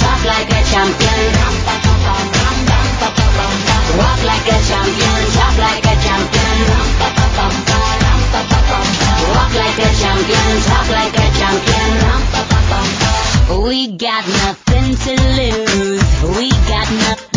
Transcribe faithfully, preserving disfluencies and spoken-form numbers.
talk like a champion. Walk like a champion, talk like a champion. Walk like a champion, talk like a champion. We got nothing to lose, we got nothing.